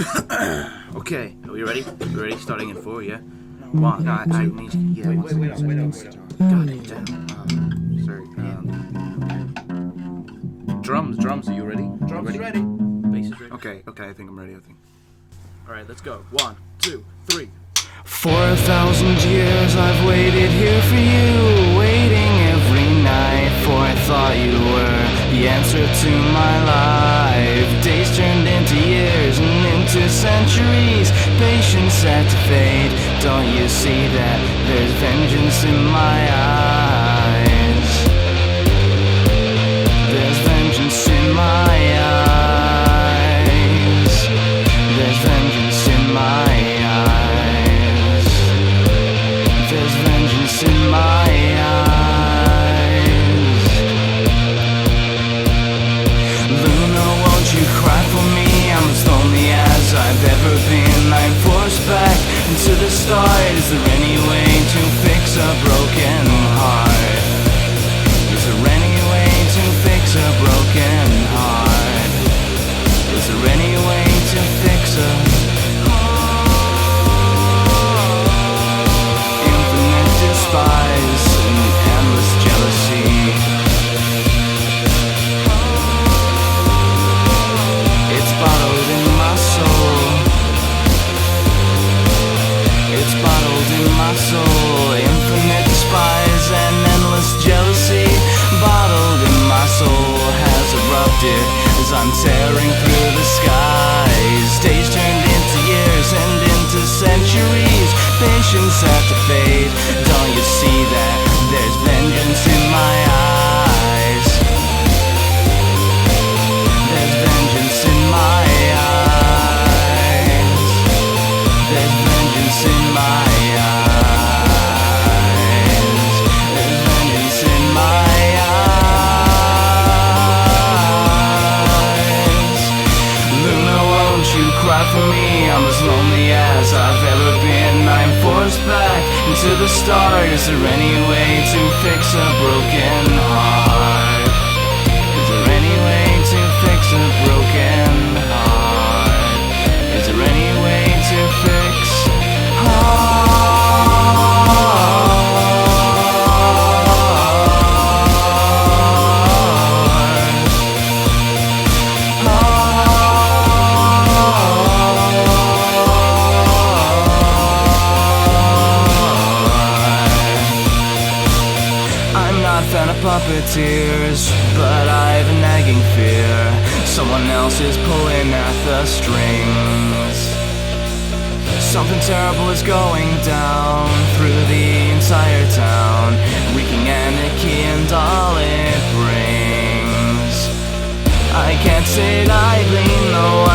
Okay, are we ready? We ready? Starting in 4, yeah? One, no, I need, yeah. Wait up. God damn. Sorry. Drums, are you ready? Drums ready. Bass is ready? Okay, I think I'm ready, Alright, let's go. 1, 2, 3. For 1,000 years I've waited here for you, waiting every night, for I thought you were the answer to my life. Days turned into years and into centuries, patience had to fade. Don't you see that there's vengeance in my eyes? There's vengeance in my eyes. There's vengeance in my eyes. There's vengeance in my eyes. Luna, won't you cry for me? I'm as lonely as I've ever been. I'm forced back into the start. Is there any way to fix a broken heart? Is there any way to fix a broken heart? Is there any way to fix a infinite despise and endless jealousy? It's bottled in my soul. It's bottled in my soul. Infinite despise and endless jealousy, bottled in my soul, has erupted as I'm tearing through the skies. Days turned into years and into centuries, patience had to fade. Don't you see that there's vengeance in my eyes? There's vengeance in my eyes. There's vengeance in my eyes. There's vengeance in my eyes. Luna, won't you cry for me? I'm as lonely as I've ever been. I'm forced back into the start. Is there any way to fix a broken heart? Is there any way to fix a broken heart? Is there any way to fix I'm not a fan of puppeteers, but I've a nagging fear someone else is pulling at the strings. Something terrible is going down through the entire town, wreaking anarchy and all it brings. I can't sit idly, no,